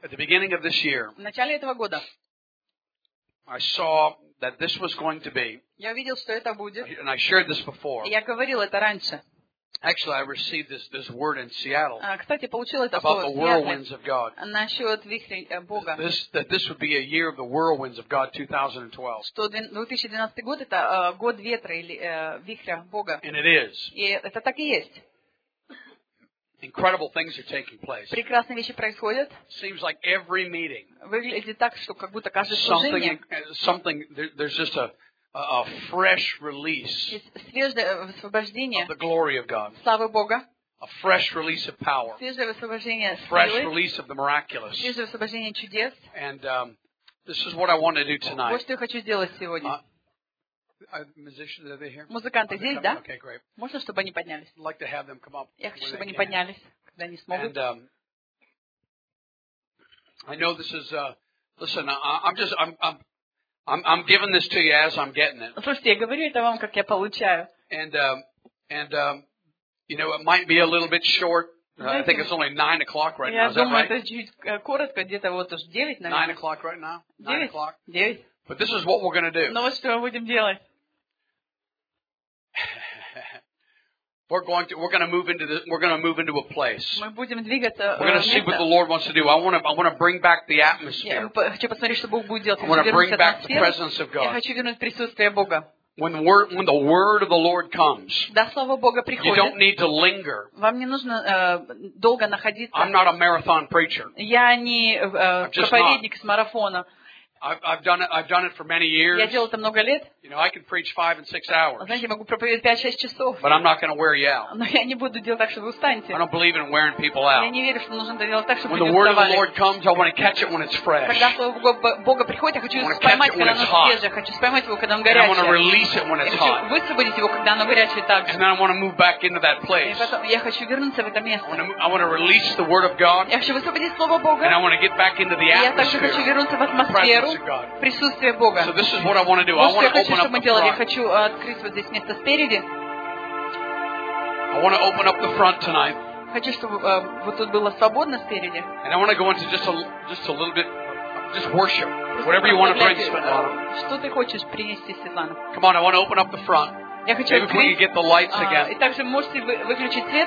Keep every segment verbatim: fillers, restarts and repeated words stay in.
At the beginning of this year, В начале этого года I saw that this was going to be, я увидел, что это будет. and I shared this before. И я говорил это раньше. Actually, I received this, this word in Seattle А, Кстати, получил это about слово the в Сиэтле whirlwinds of God. насчет вихрей э, Бога. This, that this would be a year of the whirlwinds of God, two thousand twelve. Что две тысячи двенадцатый год это э, год ветра или э, вихря Бога. And it is. И это так и есть. Incredible things are taking place. Прекрасные вещи происходят. Seems like every meeting, Выглядит так, что как будто каждое something, служение something. There, there's just a, a, a fresh release есть свежее высвобождение of the glory of God, славы Бога, a fresh release of power, свежее высвобождение fresh силы, release of the miraculous. свежее высвобождение чудес. And um, this is what I want to do Вот tonight. что я хочу сделать сегодня. Uh, uh, musicians, are they here? Музыканты Are they здесь, coming? да? Okay, great. Можно, чтобы они поднялись? I'd like to have them come up. Я хочу, when чтобы they они can. поднялись, когда они смогут. And um, I know this is. Uh, listen, I, I'm just. I'm. I'm. I'm, I'm giving this to you as I'm getting it. Слушайте, я говорю это вам, как я получаю. And um, and um, you know, it might be a little bit short. Uh, I think it's only nine o'clock right now. Я Is that думаю, right? это чуть э, коротко, где-то вот уж девять, Nine наверное. o'clock right now. Nine Девять? o'clock. Девять. But this is what we're going to do. Но вот что мы будем делать. We're going to. We're going to move into the. We're going to move into a place. Мы будем двигаться We're going to see what the Lord wants to do. I want to. I want to bring back the Я atmosphere. хочу посмотреть, что Бог будет делать. I Я want хочу to bring вернуть back the атмосферу. presence of Я God. хочу вернуть присутствие Бога. When the word, when the word of the Lord comes, Да, Слово Бога you приходит. don't need to linger. Вам не нужно э, долго находиться. I'm not a marathon preacher. Я не э, just проповедник с марафона. I've, I've done it. I've done it for many years. Я делал это много лет. You know, I can preach five and six hours, Знаете, я могу проповедовать пять-шесть часов. but I'm not going to wear you out. Но я не буду делать так, что вы устанете. I don't believe in wearing people Я out. не верю, что нужно делать так, чтобы When the люди word of the уставали. Lord comes, I want to catch it when it's fresh. Когда Слово Бога- Бога приходит, я хочу I wanna поймать, catch it when когда it's оно hot. свежее. Хочу поймать его, когда он And I want to горячее. release it when Я it's хочу hot. высвободить его, когда оно горячее также. And then I want to move back into that И place. потом я хочу вернуться в это I want место. to, I want to release the word of God, Я хочу высвободить Слово Бога. and I want to get back into the И я также хочу atmosphere, вернуться в the атмосферу presence of God. присутствия Бога. So this is what I want to do. I Вот что want я to хочу, open чтобы up мы the делали. Я front. хочу э, открыть вот здесь место спереди. I want to open up the front tonight, Хочу, чтобы э, вот тут было свободно спереди. and I want to go into just a just a little bit, just worship, whatever you want to bring, Svetlana. Что ты хочешь принести, Светлана? Come on, I want to open up the front. Я хочу Maybe if we открыть. could get the lights А, again. И также можете вы- выключить свет.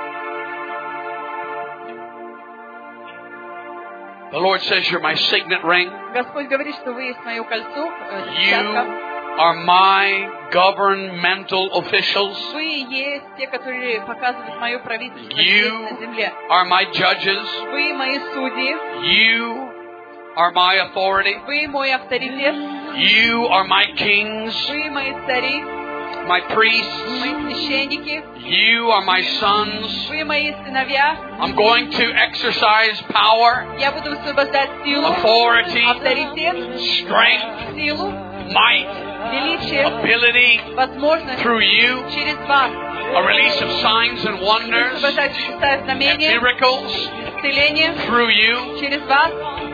The Lord says you're my signet ring. Господь говорит, что вы есть мое кольцо, э, You печатка. are my governmental officials. Вы есть те, которые показывают мое правительство You здесь, на земле. are my judges. Вы мои судьи, You are my authority. вы мой авторитет, You are my kings, вы мои цари, my priests. мои священники, You are my sons. вы мои сыновья. I'm going to exercise power, Я буду высвобождать силу, authority, авторитет, strength, силу, might, величие, ability возможность through you. через вас. A release of signs and wonders Высвобождать чудеса и and знамения, miracles исцеление through you. через вас.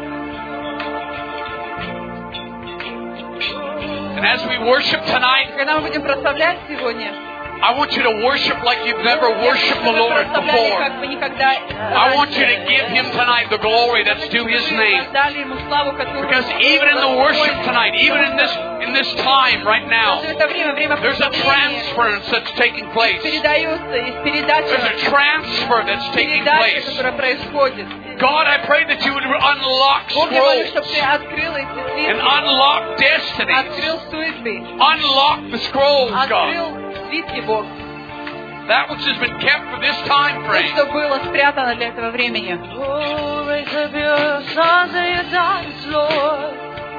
And as we worship tonight, Когда мы будем прославлять сегодня, I want you to worship like you've never worshipped the чтобы вы Lord прославляли, before. как вы никогда I want you to give Him tonight the glory that's due His name. дали ему славу, которую Because even in the worship tonight, even in this in this time right now, это время, время there's a прославления transference that's taking place. передается из передачи, There's a transfer that's taking передачи, place. которая происходит. God, I pray that you would unlock Бог, я молю, scrolls чтобы ты открыл эти and свитки, unlock destinies. открыл судьбы, Unlock the scrolls, God. открыл свитки, Бог. That which has been kept for this time То, frame. что было спрятано для этого времени. Oh, raise up your sons and your daughters, Lord.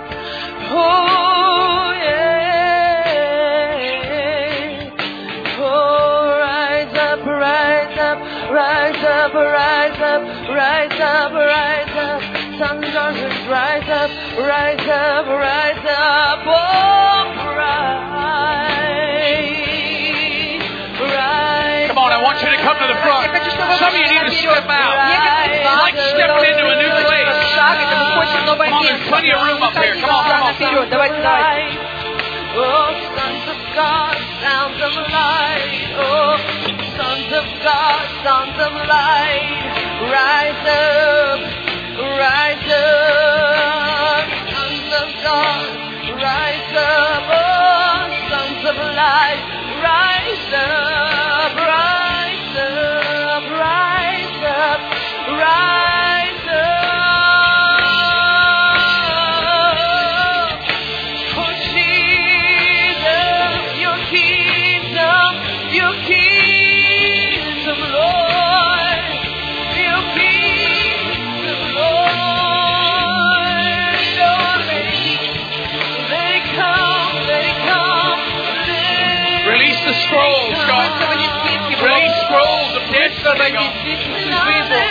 Oh, yeah. Oh, rise up, rise up, rise up, rise up, rise up, rise up. Sons and daughters, rise up, rise up, rise up. Oh, rise, rise. Come on, I want you to come to the front. Я хочу, чтобы Some of you need to step out. It's like stepping into a new place. Шаг, это выходит в новое Come on, there's место. plenty of room up here. Come on, come on. Вперед, давайте, давайте. Oh, sons of God, sounds of light. Oh, sons of God, sons of light. Rise up, rise scrolls, God. Высвободи свитки, Бог. Release scrolls of destiny, Высвободи God. свитки судьбы, Бог.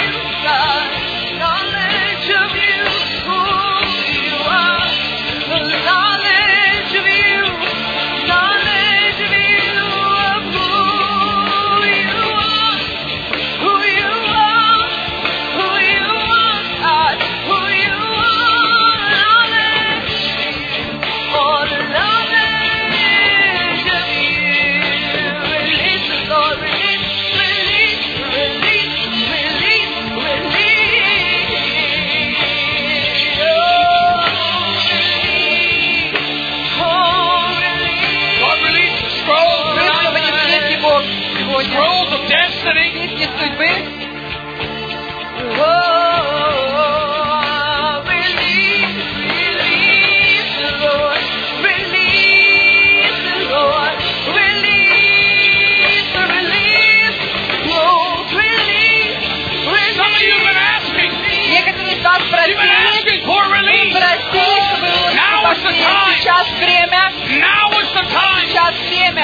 Knowledge of you, who you are. The knowledge of you, knowledge of you, of who you are, who you are, who you are, God, who you are, knowledge, all the knowledge of you. Release the Lord, release, release, release, release, release. Oh, release. God, release scrolls Высвободи tonight. свитки, Бог, сегодня. Scrolls of destiny. Свитки судьбы. Oh, release, release the Lord, release the Lord, release, release, oh, release, Some of you have been asking. Некоторые из вас You've been просили, asking for release. просили, чтобы вы Now is the пошли. time. Сейчас время, Now is the time. сейчас время.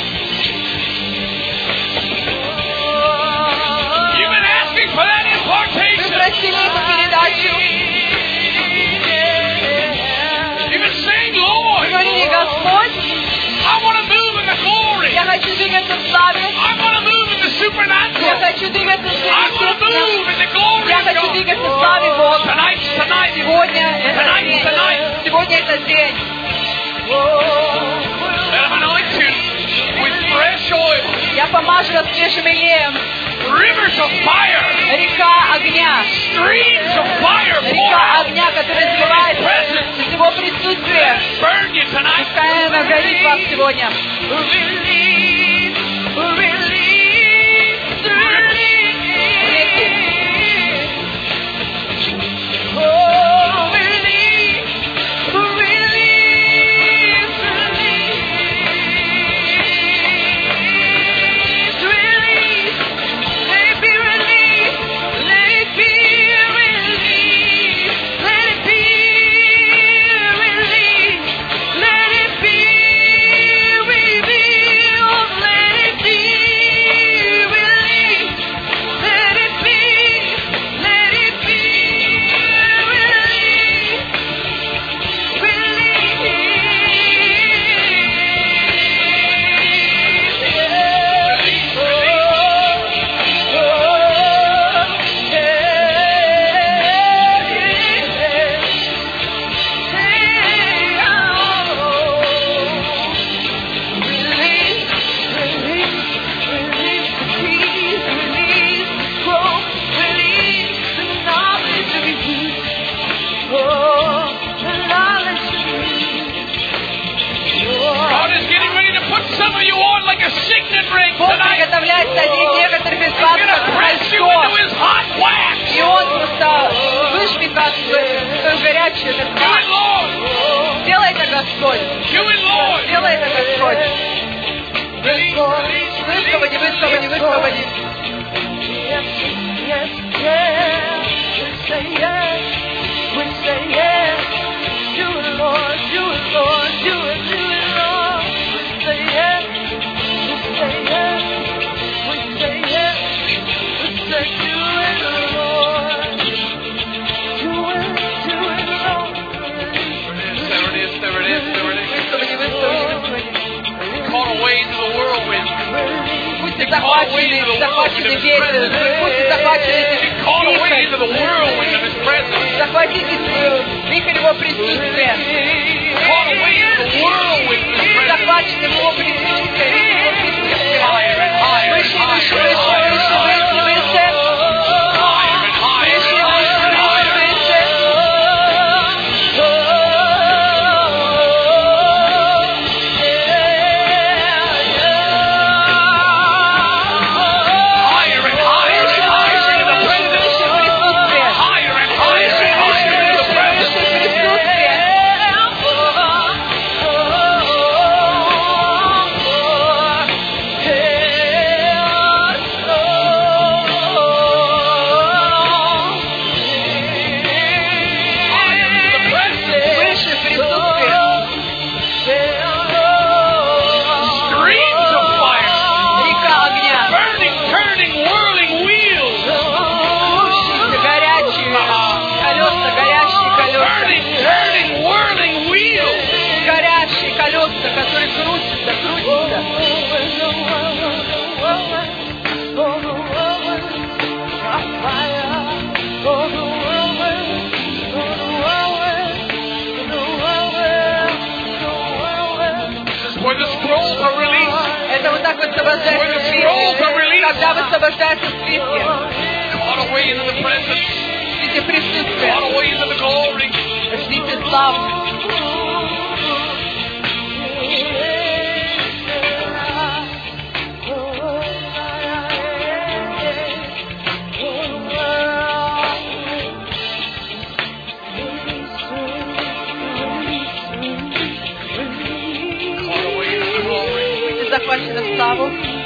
You've been asking for that Вы impartation. просили эту передачу. You've been saying, Вы Lord, говорили, Господь, I want to move in the glory. я хочу двигаться в славе, I want to move in the я supernatural. хочу двигаться в I want to сверхъестественном, move in the glory я of хочу God. двигаться в славе Бога. Tonight's tonight. Сегодня это Tonight, день. tonight. Сегодня это день. Let him anoint you with fresh oil. Я помажу вас свежим илеем. Rivers of fire. Река огня. Streams of fire pour Река out. огня, которая изливается из его присутствия. Burn you tonight. Пускай она горит вас сегодня. Release, release, release. Oh, release, release, release, release. Let it be released. Let it be released. Let it be released. Let it be revealed. Let it be released. Let it be. Let it be God is getting ready to put some of you on like a signet ring Бог tonight. приготовляется одеть некоторых из He's вас going to как press you кольцо. into his hot wax. И он просто выжмет вас в свою горячую Do it, ткань. Lord. Сделай это, Господь. Do it, Lord. Сделай это, Господь. Release, release, Высвободи, высвободи, высвободи. Yes, yes, yes. We say yes. We say yes. Do it, Lord. Do it, Lord. Do it, do it, Lord. We say yes. We say yes. We say yes. We say do it, Lord. Do it, do it, Lord. There it is, there it is, there it is. Высвободи, высвободи, высвободи. Caught away into the whirlwind. Будьте захвачены, захвачены ветром, будьте захвачены этим Caught away into the вихрем. whirlwind of his presence. Захватите вихрь его присутствия. Caught away into the whirlwind of his presence. Захвачены в его присутствие, в его присутствие. Higher and higher and Выше, выше, higher and выше, higher and выше, higher. выше, выше. Higher and higher Выше, and higher выше, and higher. выше, Higher and higher and higher into the presence. выше присутствие. Where the scrolls are released. Когда высвобождаются списки. Caught away into the presence. Ждите присутствия. Caught away into the glory. Ждите славу. Захвачена в славу.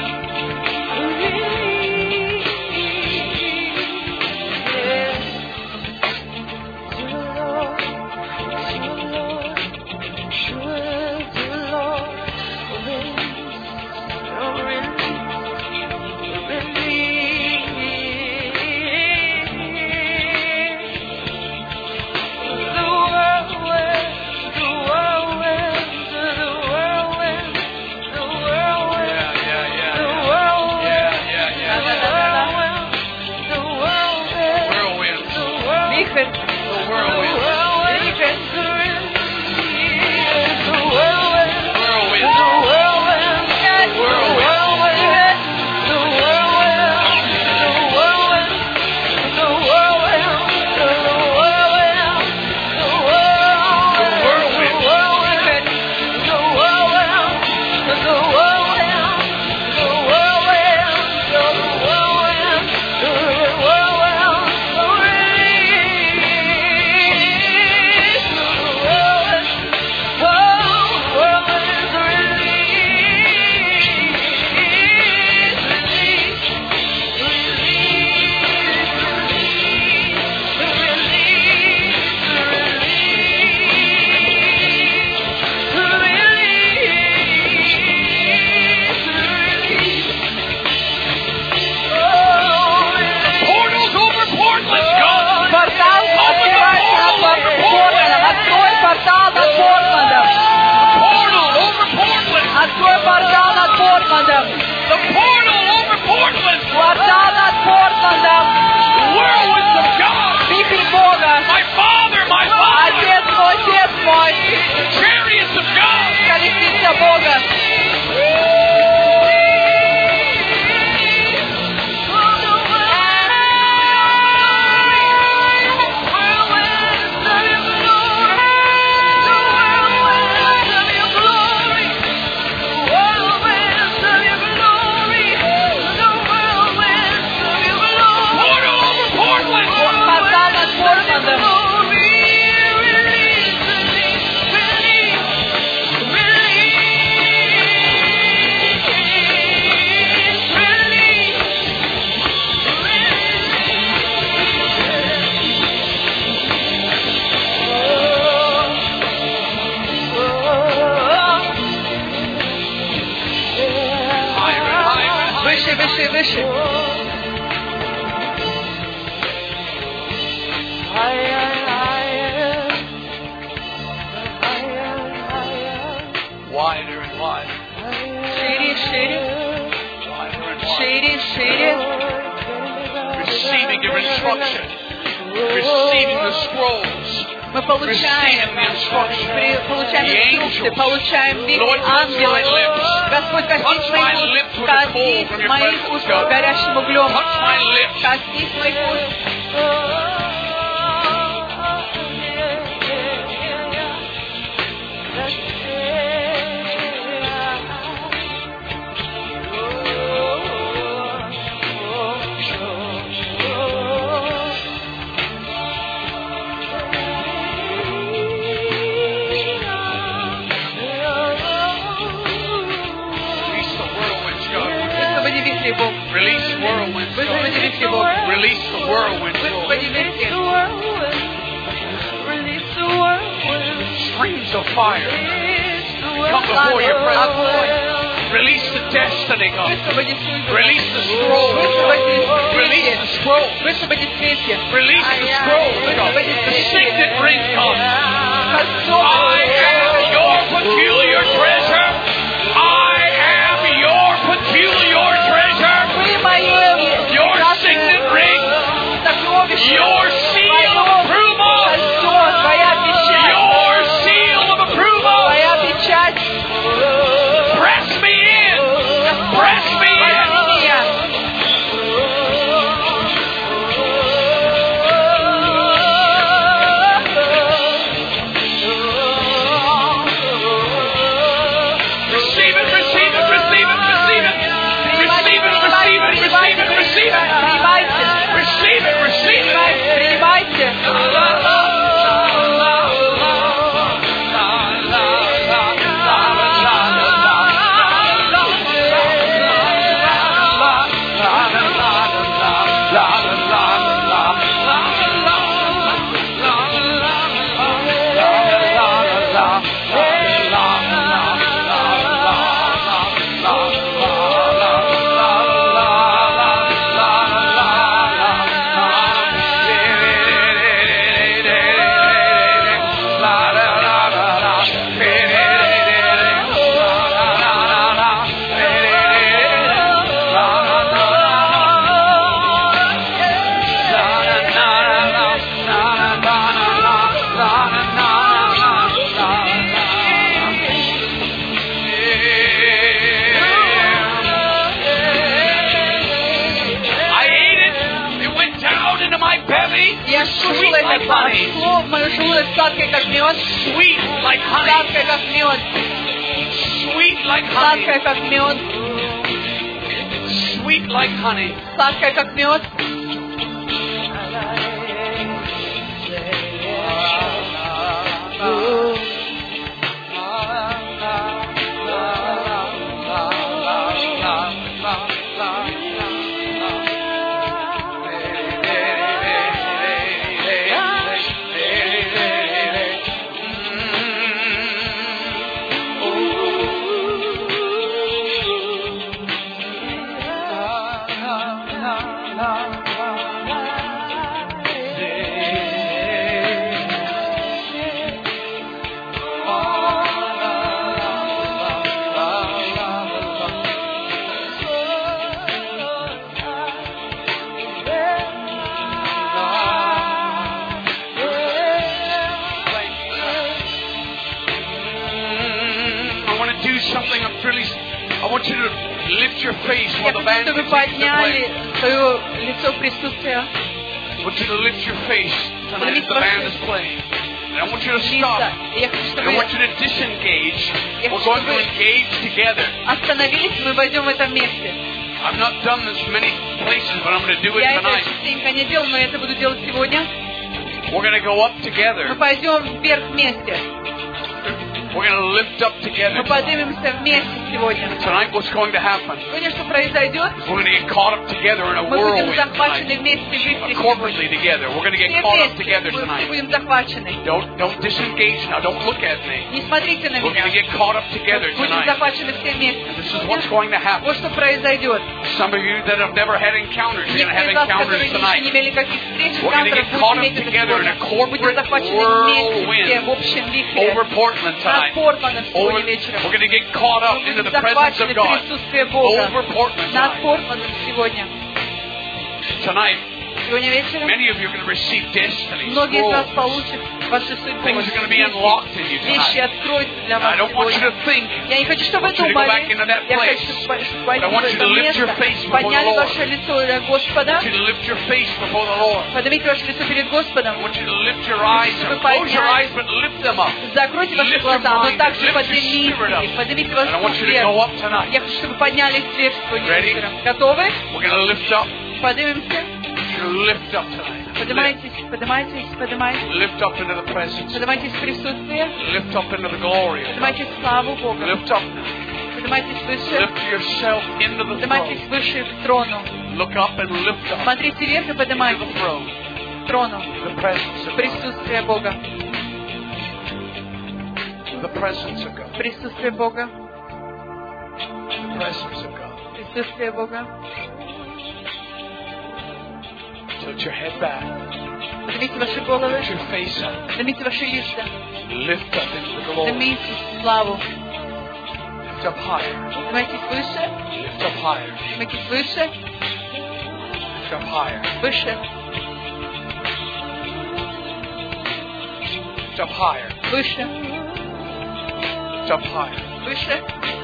Your seal of approval. Your seal of approval. Press me in. Press sweet вкушала like это honey. слово в мою желудок, сладкое, как мед, Sweet like honey. сладкое, как мед, Sweet like сладкое, honey. как мед, Sweet like honey. сладкое, как мед. Something I'm really, I want you to lift your face Я while the хочу, band чтобы вы continues to подняли play. свое лицо в присутствии. I want you to lift your face tonight as the band is playing. And I want you to stop. Лица. Я хочу, And чтобы I вы want you to disengage. Я We're хочу, going to чтобы вы engage together. остановились, мы войдем в это месте. I've not done this many places, but I'm going to do it Я это tonight. частенько не делал, но я это буду делать сегодня. We're going to go up Мы together. пойдем вверх вместе. We're going to lift up together. Мы поднимемся вместе сегодня. Tonight, what's going to happen? Сегодня что произойдет? We're going to get caught up together in a Мы будем whirlwind захвачены tonight. вместе в вихре Corporately сегодня. together. We're going to get Все caught up вместе. together Мы все tonight. будем захвачены. Don't don't disengage now. Don't look at me. Не смотрите на We're going to меня. get caught up together Будем tonight. захвачены все вместе. This is what's going to happen. Вот что произойдет. Some of you that have never had encounters, you're going to have Некоторые из вас, encounters которые еще не tonight. имели каких встреч, We're going to энкаунтеров, get caught будете up иметь это together in a сегодня. Будем corporate захвачены вместе все в whirlwind общем вихре. over Portland Над tonight. Портленом Over, сегодня вечером. we're going to get caught up Мы into будем the presence захвачены of в God присутствие Бога. over Portland Над tonight. Портленом сегодня. Tonight, Сегодня вечером many of you are going to receive destiny. многие из вас scrolls. получат ваши судьбы. Things are going to be unlocked in you Вещи tonight. откроются для I вас don't want you сегодня. to think. Я не хочу, чтобы I вы want you to go back думали. into that Я place. хочу, чтобы I войти в want you это to lift your место. face before the Подняли Lord. ваше лицо для Господа. I want you to lift your face before the Lord. Поднимите ваше лицо перед Господом. I want you to lift your eyes Чтобы and close your поднять. eyes, but lift them up. Закройте ваши Lift your глаза, но mind, также lift your поднимите spirit up. их. Поднимите And I ваш want дух you to go вверх. up tonight. Я хочу, чтобы поднялись вверх сегодня Ready? вечером. Готовы? We're going to lift up. Поднимемся. I want you to lift up tonight. Lift. Поднимайтесь, поднимайтесь, поднимайтесь. Lift up into the presence. Поднимайтесь в присутствие. Lift up into the glory of God. Поднимайтесь в славу Бога. Lift up now. Поднимайтесь выше. Lift yourself into the Поднимайтесь throne. выше к трону. Look up and lift up Смотрите вверх и into поднимайтесь the throne. к трону. The presence В of God. присутствие Бога. The presence of God. В присутствие Бога. The presence of God. В присутствие Бога. Tilt your head back. Поднимите ваши головы. Lift your face up. Поднимите ваши лица. Lift up into the glory. Поднимитесь в славу. Lift up higher. Поднимайтесь выше. Lift up higher. Поднимайтесь выше. Lift up higher. Выше. Lift up higher. Выше. Lift up higher. Выше.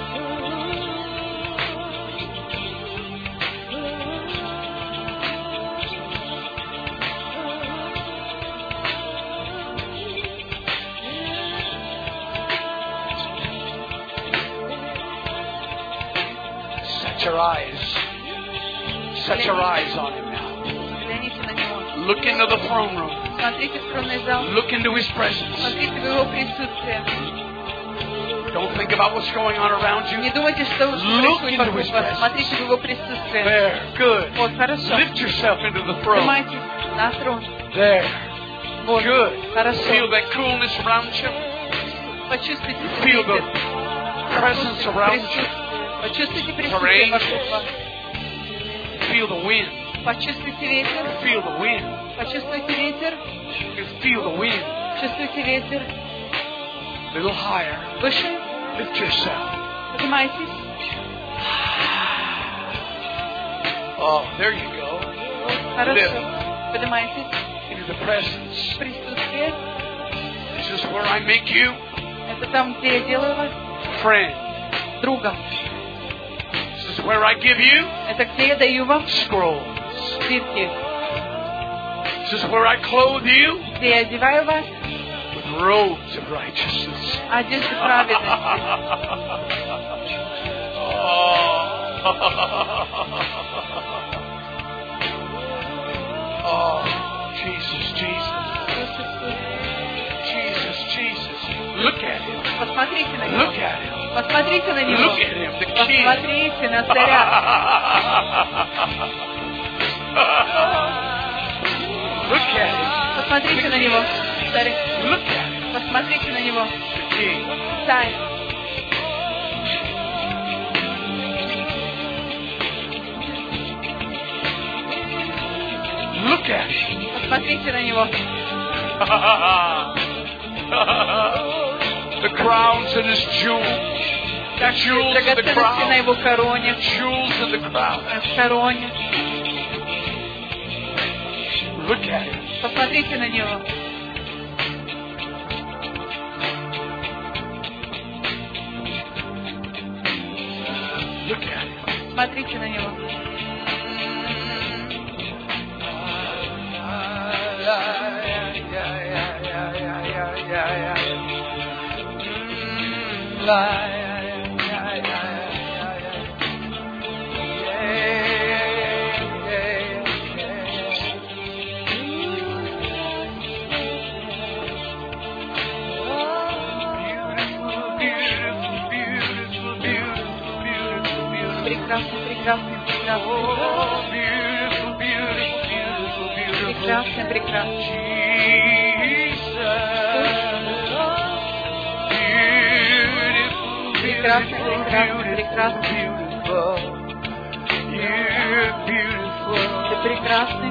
Set your eyes. Set your eyes on him now. Взгляните на него. Look into the throne room. Смотрите в тронный зал. Look into his presence. Смотрите в его присутствие. Don't think about what's going on around Не you. думайте, что Look происходит into вокруг his вас. presence. Смотрите в его присутствие. There. Good. Вот, хорошо. Lift yourself into the throne. Поднимайтесь на трон. There. Вот, Good. Feel хорошо. that coolness around you. Почувствуйте Feel the ветер. presence around you. Присутствие. Почувствуйте Rain. присутствие вокруг вас. Feel the wind. Почувствуйте ветер. Feel the wind. Почувствуйте ветер. You feel the wind. Чувствуйте ветер. A little higher. Выше. Lift yourself. Поднимайтесь. Oh, there you go. Хорошо. Поднимайтесь. Into the presence. Присутствие. This is where I make you Это там, где я делаю вас friend. другом. This is where I give you Это где я даю вам scrolls. свитки. This is where I clothe you где я одеваю вас with robes of righteousness. одежды праведности. Oh, Jesus, Jesus. Jesus, Jesus. Look at him. Посмотрите на Look него. at him. Посмотрите на него. Look at him, the king. Посмотрите на царя. Look at him. Посмотрите на него. Царь. Look at him, Посмотрите на него. the king. Царь. Look at him. Посмотрите на него. The crowns in his jewels. The jewels in the Драгоценности на crown. его короне. Jewels in the crown. В короне. Look at him. Посмотрите на него. Look at him. Смотрите на него. Прекрасно, прекрасно, прекрасно. Прекрасно, прекрасно. Прекрасно, прекрасно, прекрасно. Ты прекрасный.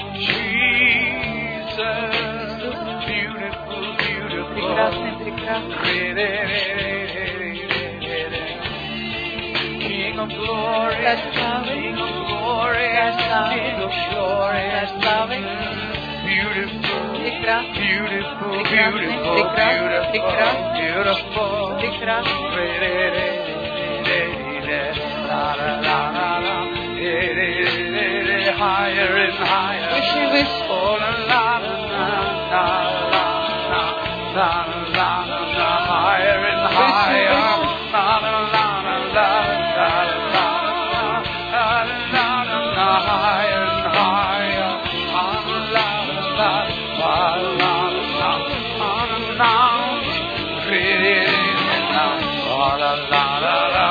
Прекрасный, прекрасный. King of glory, Красавый. King of glory, Красавый. King of glory, Красавый. beautiful, Прекрасный. beautiful, Прекрасный, beautiful, прекрасный, beautiful, прекрасный. higher and higher, Выше и выше. oh la la la la la la la la, higher and higher, la la la la la la la, higher and higher, la la la la la la, la la la la.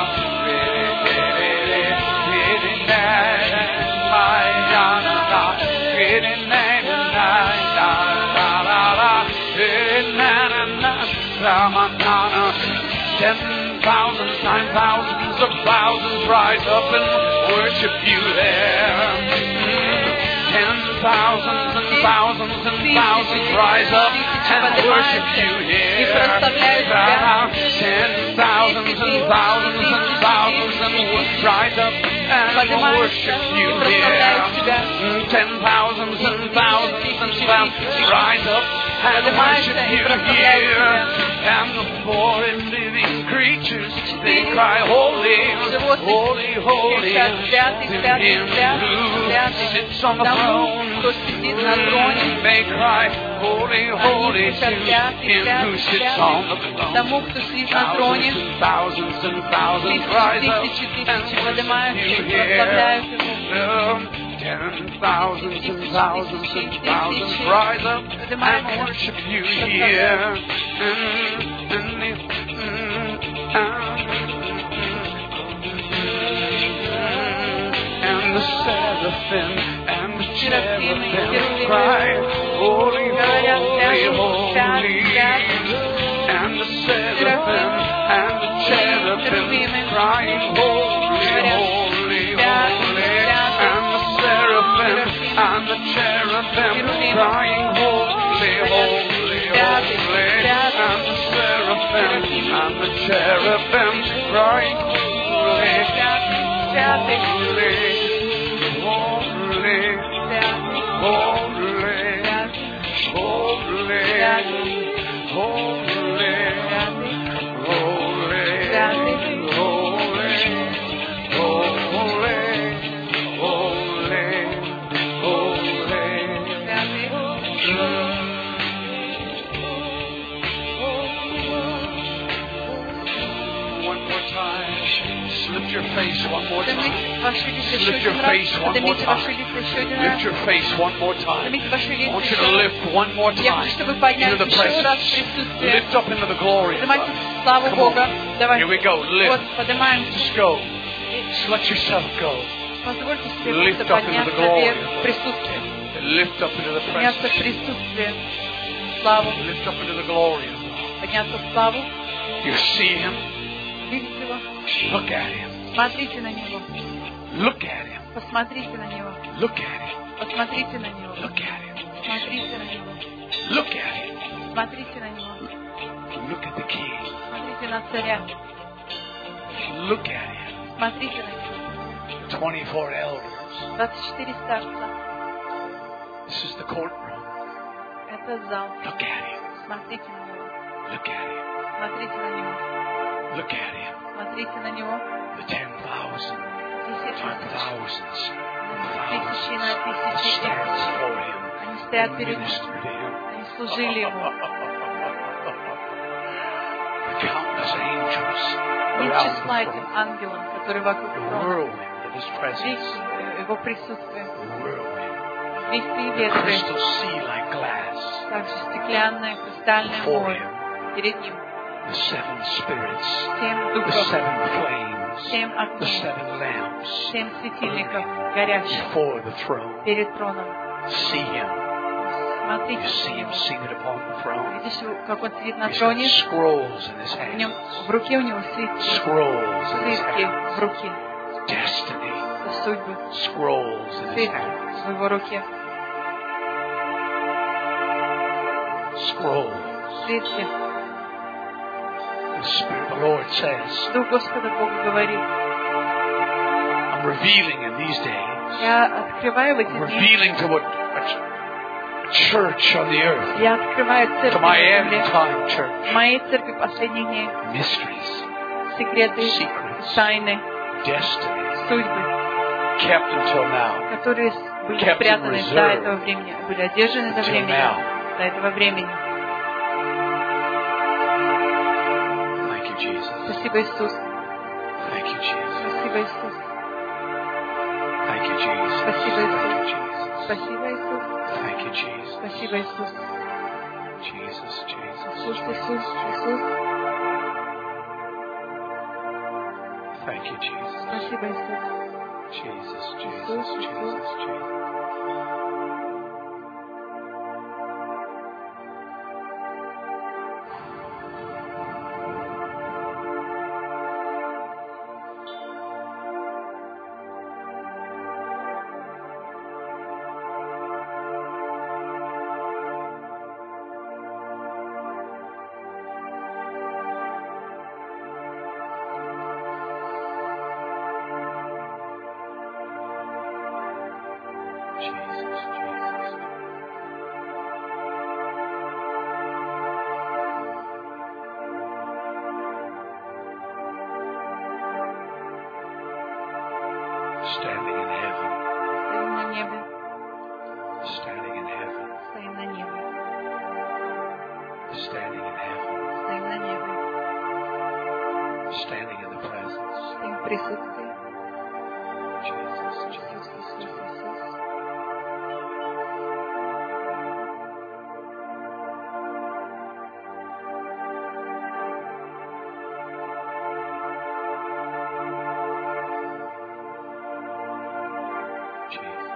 Ten thousands, nine thousands of thousands rise up and worship you there. Ten thousands and thousands and thousands rise up and worship you here. Ten thousands and thousands and thousands and rise up and worship you here. Ten thousands and thousands and thousands rise up and worship you here. And the four living creatures, they cry, holy, holy, holy, to him who sits on the throne. They cry, holy, holy, to him who sits on the throne. Thousands and thousands and thousands rise up and worship you here. Ten thousands and thousands and thousands rise up and worship you here. And the seraphim and the cherubim cry, holy, holy, holy. And the seraphim and the cherubim crying, holy, holy, holy. And the seraphim and the cherubim crying, holy, holy, holy. And the seraphim and the cherubim crying, holy, holy, holy, holy, holy, holy, holy, holy. lift your face one more time. Поднимите ваши лица еще Lift your один раз. face one more Поднимите ваши time. лица еще один Lift раз. your face one more time. Поднимите ваши I лица want you еще to раз. lift one more Я time хочу, чтобы вы into поднялись the еще раз в presence. присутствие. Lift up into the glory of Поднимайте God. славу Come Бога. on. Давайте. Here we go. Вот, Lift. поднимаемся. Just go. Just let yourself go. Позвольте себе Lift просто up into подняться the glory. вверх в присутствие. Lift up into the Подняться в presence. присутствие. Славу. Lift up into the glory of God. Подняться в славу. You see Him. Видите его? Look at Him. Смотрите на него. Look at Him. Посмотрите на него. Look at Him. Посмотрите на него. Look at Him. Смотрите на него. Look at Him. Смотрите на него. Look at the King. Смотрите на царя. Look at Him. Смотрите на него. twenty-four elders. двадцать четыре старца. This is the courtroom. Это зал. Look at Him. Смотрите на него. Look at Him. Смотрите на него. Look at Him. Смотрите на него. The ten thousand. Тысячи And тысяч. thousands. Тысячи на тысячи Stands тысяч. for Him. Они стоят перед ним. Minister to Him. Они служили ему. The countless angels Нет around числа the этим throne. ангелам, которые вокруг The трона. whirlwind of His presence. Вихри его присутствия. The whirlwind. Вихри и The ветры. crystal sea like glass. Также стеклянное, хрустальное Before море. Him. Перед ним. The seven spirits. Семь The духов. seven flames. Семь The огней. seven lamps. Семь светильников горящих Before the throne. перед троном. See Him. You Смотрите see на Him него. seated upon the throne. Видишь, как он сидит на He's got троне? scrolls in His В, нем, hands. в руке у него свитки. Scrolls in His Свитки hands. в руке. Destiny. Судьбы. Scrolls in His Свитки hands. в его руке. Scrolls. Свитки. The Spirit of the Lord says, Дух Господа Бога говорит. I'm revealing in these days, Я открываю в эти I'm дни. revealing to what a ch- a church on the earth, Я открываю to церковь my на end земле. time church, Моей церкви последних дней. mysteries, Секреты, secrets, тайны, destiny, судьбы, kept until now, которые были Kept in спрятаны reserve. до этого времени, были одержаны до Till времени, now. до этого времени. Thank you, Jesus. Спасибо, Иисус. Thank you, Jesus. Спасибо, Иисус. Thank you, Jesus. Спасибо, Thank you, Иисус. Jesus. Спасибо, Иисус. Thank you, Jesus. Спасибо, Иисус. Jesus, Jesus. Иисус, Иисус, Иисус. Thank you, Jesus. Спасибо, Иисус. Jesus, Jesus, Иисус, Jesus, Иисус. Jesus. Jesus, Jesus. Standing in heaven, Стоим на небе, standing in heaven, стоим на небе, standing in heaven, стоим на небе, standing in the presence. стоим в присутствии. Jesus, Иисус, Jesus. Иисус, Иисус. Jesus.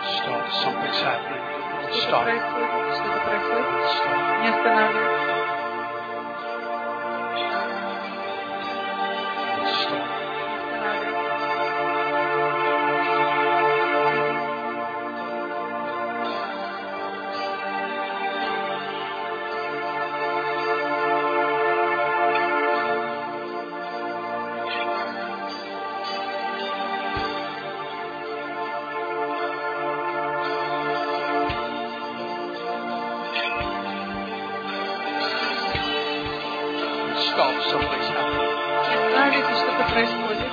Stop. Something's happening. Что-то Stop. происходит, что-то происходит. Stop. Не останавливайся. Stop. Stop. Something's happening. Не останавливайся, что-то происходит.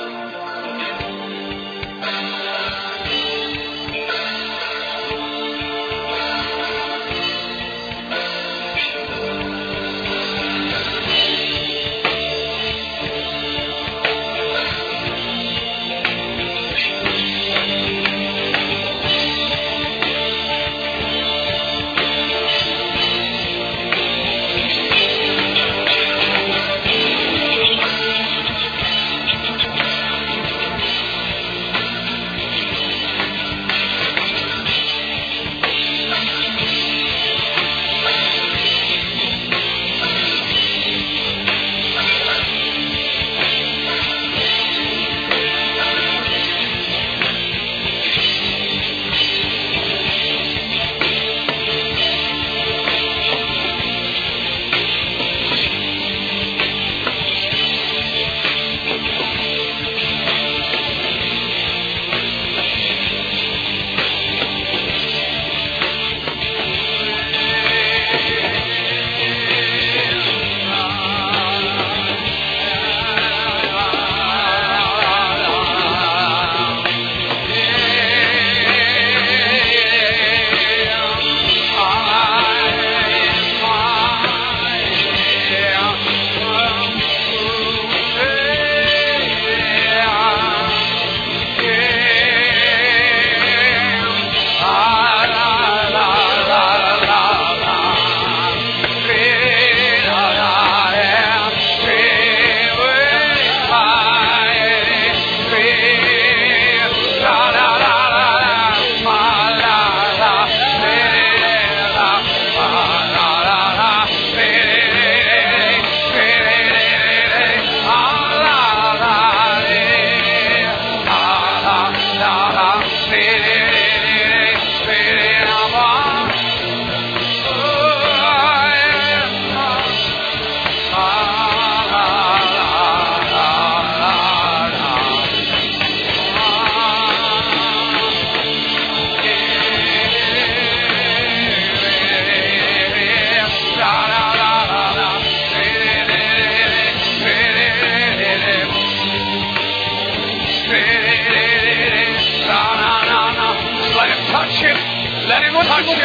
Let him touch you.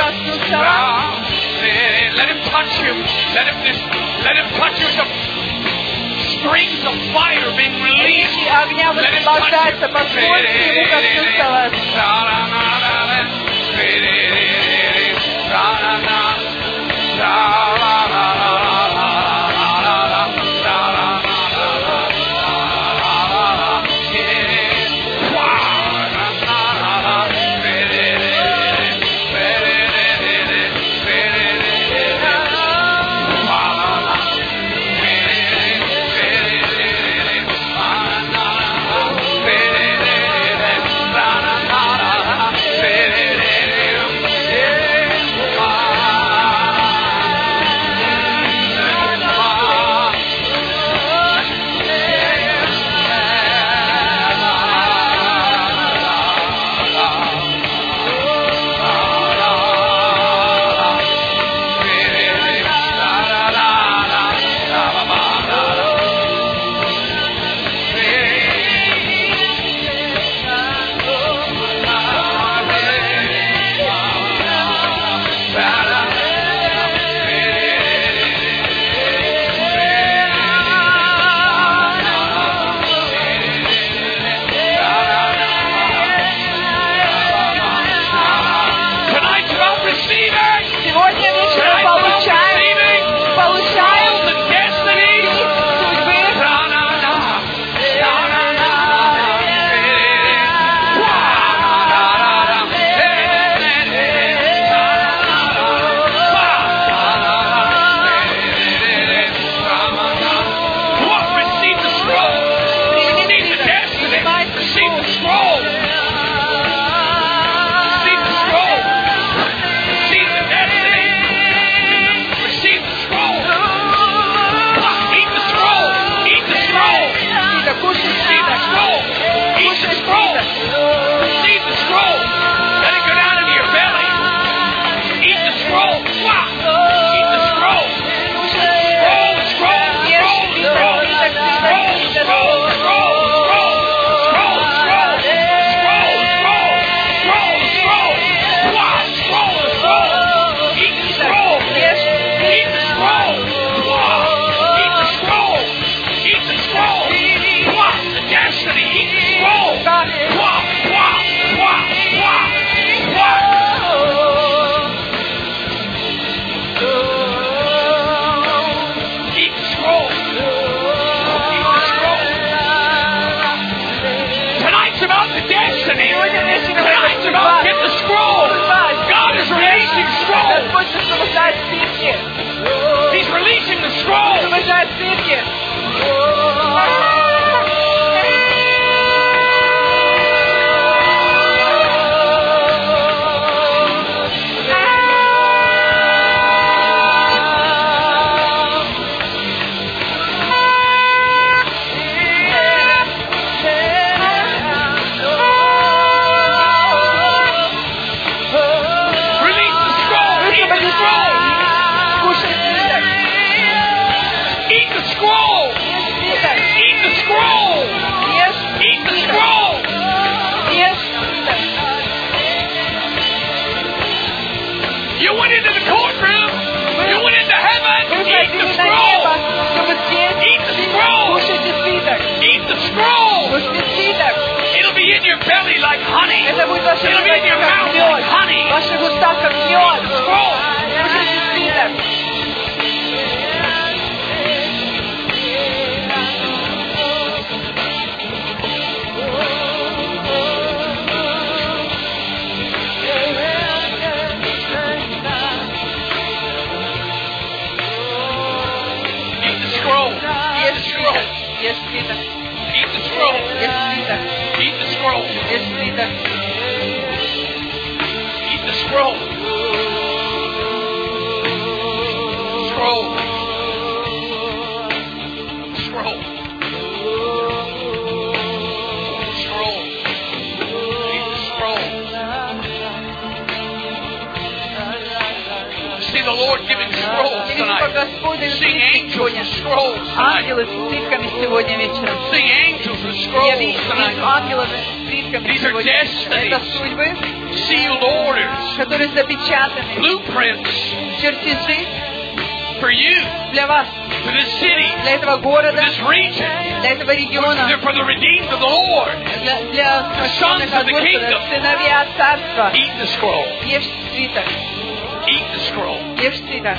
Let him touch you. Let him just, let him touch you. Some strings of fire being released. Нити огня высвобождаются, позвольте ему коснуться вас. You went into the courtroom. You went into heaven. Вы Eat the ходили на небо, scroll. чтобы съесть. Eat the scroll. Кушайте свиток. Eat the scroll. Кушайте свиток. It'll be in your belly like honey. Это будет в ваших It'll be in your устах как mouth like мед. honey. В ваших устах как Eat мед. the scroll. Кушайте свиток. Eat the scroll. Eat the scroll. Ешь свиток. Eat the scroll. Ешь свиток. Eat the scroll. Ешь свиток. Eat the scroll. Scroll. Scroll. Scroll. Eat the scroll. See the Lord giving scrolls Видите, как tonight. Господь дает See свитки angels сегодня. with scrolls tonight. Ангелы с свитками сегодня вечером. See angels with Я scrolls вижу tonight. ангелов с свитками These are сегодня. destinies. Это судьбы, Sealed orders. которые запечатаны. Blueprints Чертежи for you, для вас, for this city, для этого for города, this region. для этого региона, They're for the redeemed of the Lord. для, для спасенных от Господа, сыновья царства. Eat the scroll. Ешь свиток. Eat the scroll. Ешь свиток.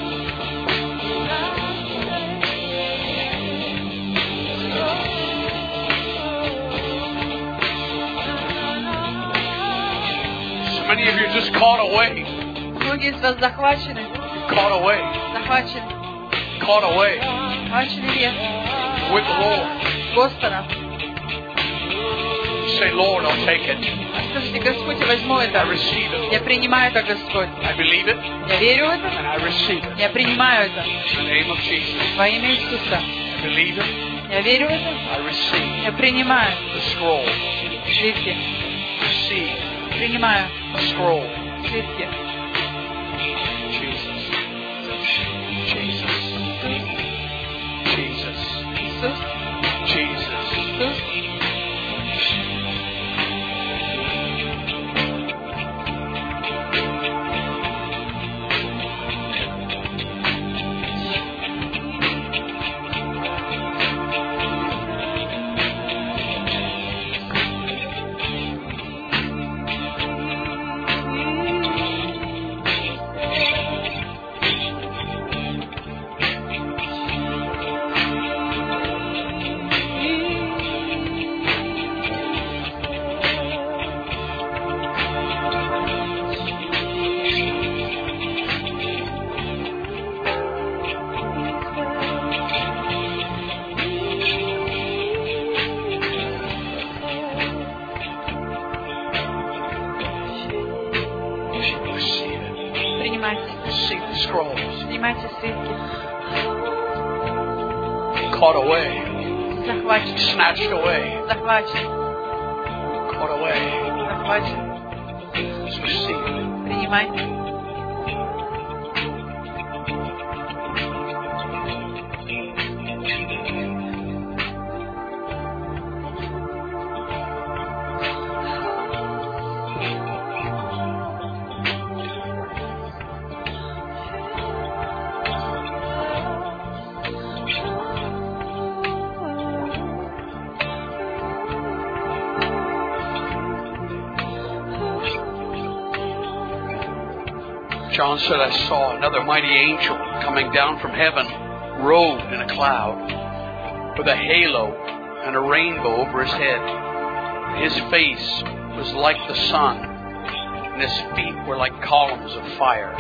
So many of you are just caught away. Многие из вас захвачены, Caught away. захвачены, Caught away захвачены вес with the Lord. Господа. Say, Lord, I'll take it. Скажите, Господь, я возьму I это. receive it. Я принимаю это, Господь. I believe it Я верю в это. and I receive it. Я принимаю это. In the name of Jesus. Во имя Иисуса. I believe it. Я верю в это. I receive Я принимаю the scroll. свитки. Receive Принимаю the scroll. свитки. Jesus. Jesus. Jesus. Иисус. Jesus. Иисус. Receive it. Принимайте. Receive the scrolls. Принимайте свитки. Caught away. Захвачен. Snatched away. Захвачен. Caught away. Захвачен. Just receive it. Принимайте. John said, I saw another mighty angel coming down from heaven, robed in a cloud, with a halo and a rainbow over his head. His face was like the sun, and his feet were like columns of fire.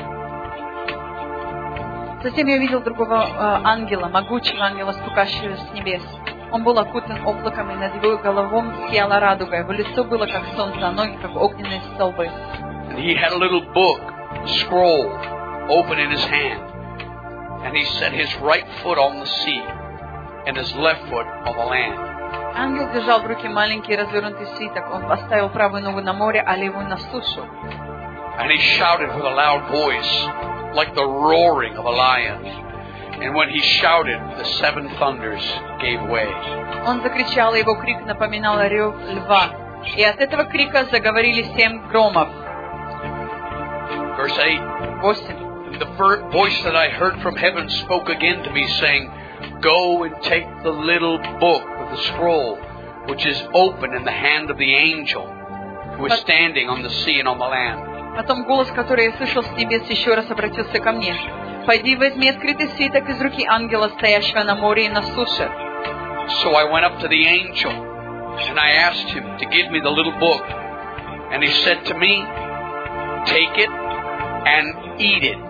Затем я увидел другого э, ангела, могучего ангела, спускающегося с небес. Он был окутан облаком, и над его головой сияла радуга. Его лицо было как солнце, а ноги как огненные столбы. And he had a little book, a scroll, open in his hand. And he set his right foot on the sea and his left foot on the land. Ангел держал в руке маленький развернутый свиток. Он поставил правую ногу на море, а левую на сушу. And he shouted with a loud voice, like the roaring of a lion. And when he shouted, the seven thunders gave way. Он закричал, и его крик напоминал рев льва. И от этого крика заговорили семь громов. Verse eight. восемь. The first voice that I heard from heaven spoke again to me, saying, Go and take the little book of the scroll, which is open in the hand of the angel who is standing on the sea and on the land. Потом голос, который я слышал с небес, еще раз обратился ко мне. Пойди и возьми открытый свиток из руки ангела, стоящего на море и на суше. So I went up to the angel, and I asked him to give me the little book. And he said to me, Take it and eat it.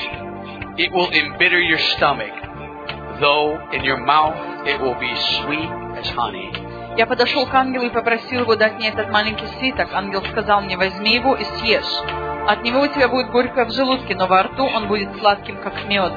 It will embitter your stomach, though in your mouth it will be sweet as honey. Я подошел к ангелу и попросил его дать мне этот маленький свиток. Ангел сказал мне, возьми его и съешь. От него у тебя будет горько в желудке, но во рту он будет сладким, как мед.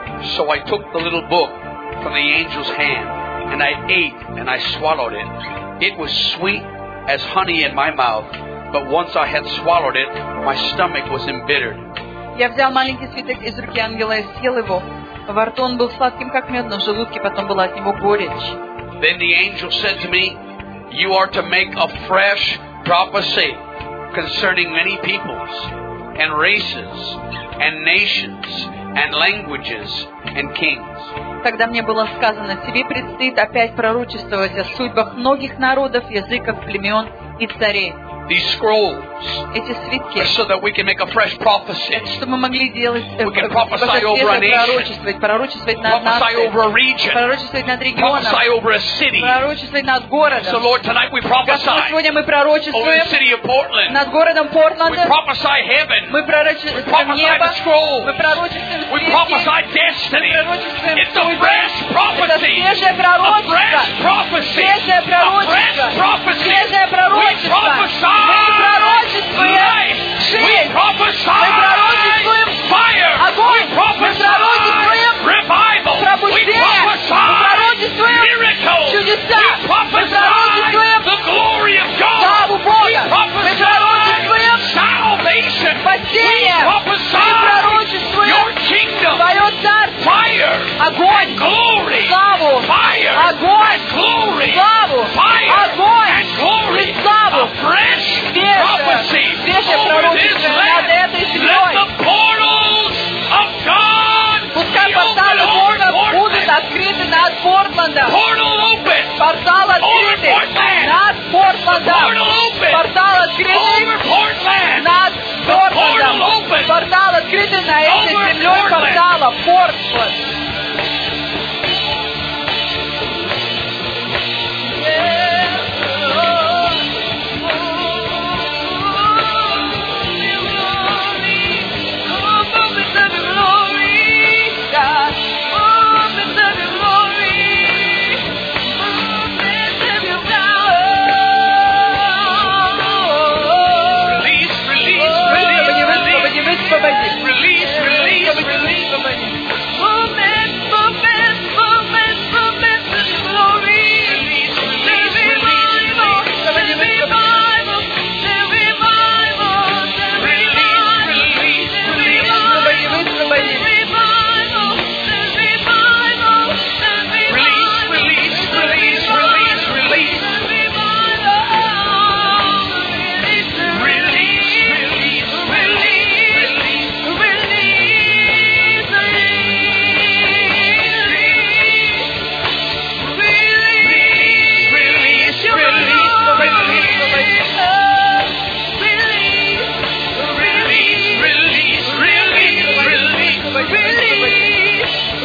So I took the little book from the angel's hand, and I ate and I swallowed it. It was sweet as honey in my mouth, but once I had swallowed it, my stomach was embittered. Я взял маленький свиток из руки ангела и съел его. Во рту он был сладким, как мед, но в желудке потом была от него горечь. Then the angel said to me, You are to make a fresh prophecy concerning many peoples and races and nations and languages and kings. Тогда мне было сказано, тебе предстоит опять пророчествовать о судьбах многих народов, языков, племен и царей. These scrolls, Эти свитки, so that we can make a fresh prophecy, чтобы мы могли делать, э, We can prophesy over a nation. пророчествовать, пророчествовать над prophesy over a нацией, region, пророчествовать над регионом, prophesy over a city. пророчествовать над So городом. Lord, tonight we Господь, prophesy сегодня мы over the пророчествуем city of Portland. над городом We Портланда, prophesy heaven. мы We пророчествуем prophesy небо, the scrolls. мы пророчествуем We свитки, prophesy destiny. пророчествуем It's a судьбы. fresh Это prophecy. свежее A пророчество. fresh prophecy. Свежее A fresh пророчество. prophecy. Свежее We пророчество. prophesy Мы пророчествуем life. We жизнь. prophesy Мы пророчествуем fire. огонь. We prophesy Мы пророчествуем revival. We пробуждение. Мы prophesy пророчествуем miracles. чудеса. We Мы prophesy пророчествуем the glory of God. славу We Бога. Мы prophesy пророчествуем salvation. We спасение. Мы prophesy пророчествуем your kingdom. Твое царство. Fire. Огонь. Glory. Славу. Fire. Огонь. Glory. Славу. Fire. Огонь. And glory. И славу. A fresh Свежее. prophecy Свежее over this пророчество над land. этой Let землей. the portals of God Пускай be порталы open Бога over будут Portland. открыты над Портландом. Portal open. Портал открытый Portland. над Портландом. Portal open. Портал открытый Over Portland. над portal Портландом. open. Портал открытый на этой Over землей Portland. портала Портланд. Release, release, release, Высвободи, release. высвободи. Release, release, Высвободи, release. высвободи. Высвободи, высвободи. Высвободи, высвободи. Release, release, release, release, release. Release, release, release. Release, release, release, release, release, release.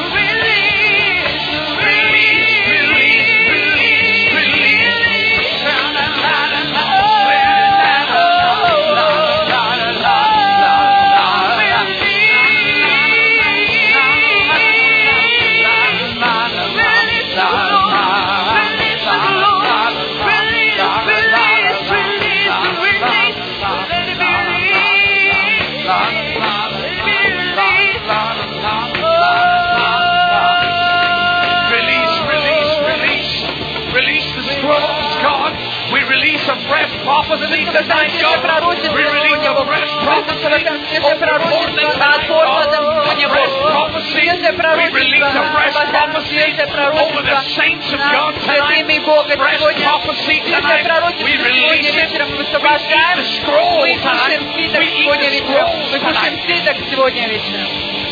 Release, release, release. Release the scrolls, God. We release a fresh prophecy tonight, God. We release a fresh prophecy over Portland tonight, God. A fresh prophecy. We release a fresh prophecy over the saints of God tonight. Fresh prophecy tonight. We release it. We eat the scrolls tonight. We eat the scrolls потушим свиток сегодня вечером.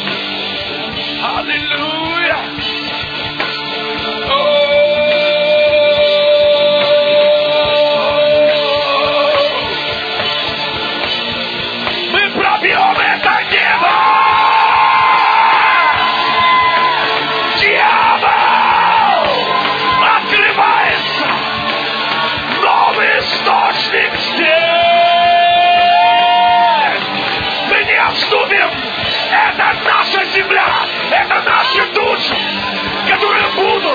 Аллилуйя! Мы пробьем это небо! Дьявол! Открывается новый источник стен! Мы не отступим! Это наша земля! Это наши души, которые будут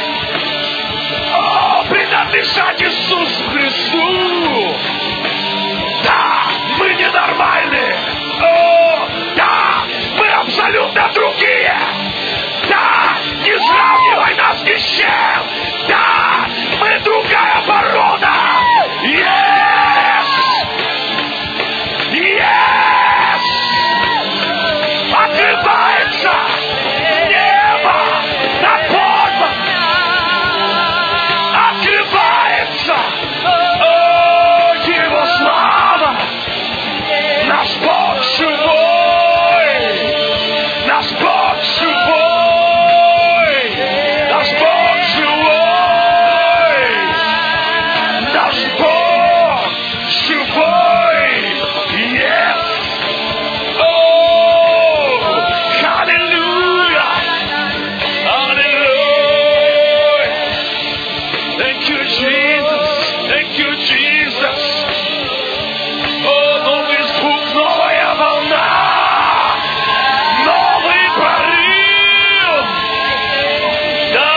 о, принадлежать Иисусу Христу! Да, мы ненормальные! О, да, мы абсолютно другие! Да, не сравнивай нас ни с чем! Да, мы другая порода! Yes! Yes! Открывается небо над Богом! Открывается! О, Его слава! Наш Бог живой! Наш Бог живой! Наш Бог живой! Наш Бог живой! Yes! Oh! Hallelujah! Hallelujah! Thank you, Jesus! Thank you, Jesus! О, новый звук, новая волна! Новый прорыв! Да!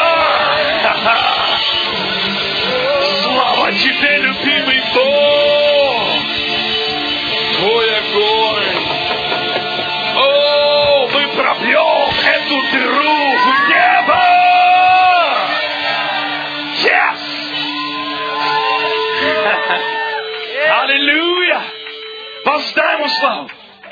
Слава тебе, любимый Бог! Твой огонь! О, мы пробьем эту дыру в небо! Yes! Аллилуйя! Воздай ему славу!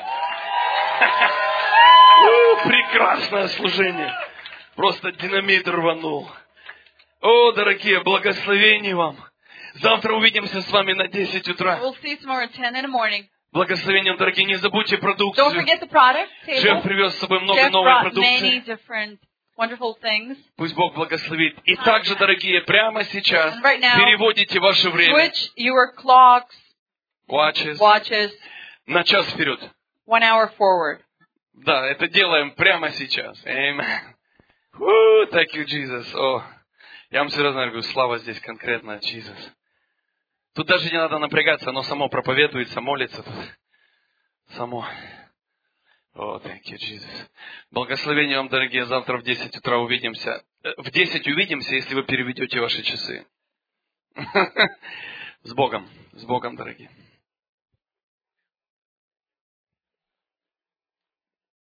У, прекрасное служение! Просто динамит рванул. О, дорогие, благословений вам! Завтра увидимся с вами на десять утра. We'll see you tomorrow at ten in the morning. Благословением, дорогие, не забудьте Don't продукцию. forget the product Джефф table. привез с собой много Jeff новой brought продукции. many different wonderful things. Пусть Бог благословит. И также, дорогие, прямо сейчас And right now, переводите ваше время, Switch your clocks, watches, watches, на час вперед. one hour forward. Да, это делаем прямо сейчас. Amen. Woo, thank you, Jesus. О, я вам серьезно говорю, слава здесь конкретно, Jesus. Тут даже не надо напрягаться, оно само проповедуется, молится тут. Само. О, thank you, Jesus. Благословение вам, дорогие, завтра в десять утра увидимся. В десять увидимся, если вы переведете ваши часы. С Богом, с Богом, дорогие.